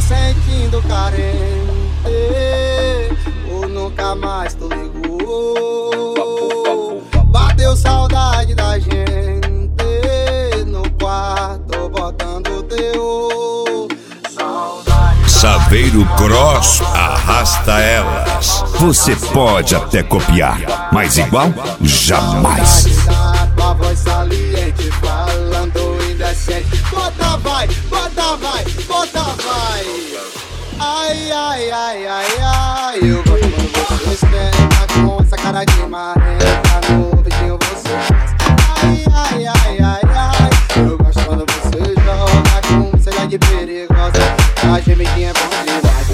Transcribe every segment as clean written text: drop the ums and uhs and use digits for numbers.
sentindo carente, ou nunca mais tu ligou. Bateu saudade da gente no quarto, botando teu. Saveiro Cross arrasta elas. Você pode até copiar, mas igual jamais. Tua voz saliente, falando indecente. Bota vai, bota vai, bota vai. Ai, ai, ai, ai, ai. Eu gosto quando você esquenta com essa cara de marreta. No vidinho você faz. Ai, ai, ai, ai, ai. Eu gosto quando você joga com selha de perigosa. A gemidinha é bom demais.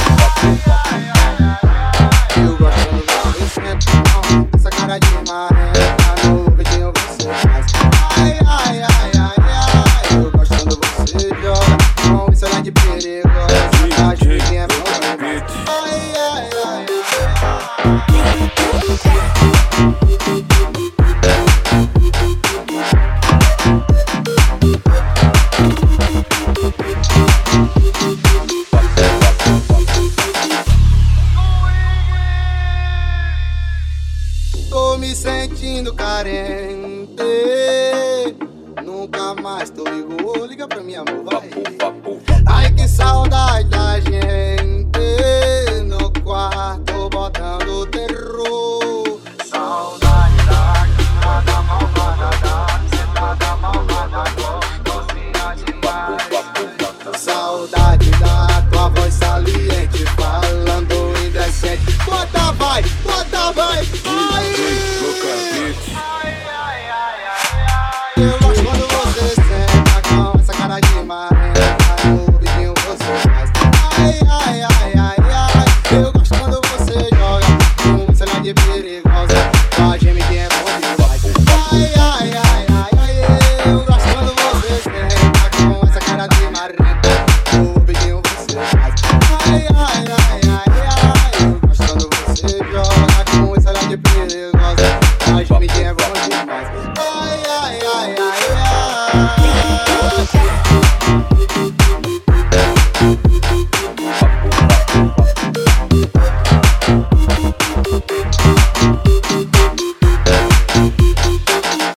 Eu gosto quando você esquenta com essa cara de marreta. No vidinho você faz. Ai, ai, ai, ai, ai. Eu gosto quando você joga com selha de perigosa. A gemidinha é bom demais. Ai, ai, ai, tô me sentindo carente, nunca mais tu ligou. Liga pra mim, amor, vai. Ai, que saudade da gente no quarto, botando terror. Saudade da quebrada malvada, da sentada malvada, gostosinha demais. Saudade da tua voz saliente, falando indecente. Bota vai,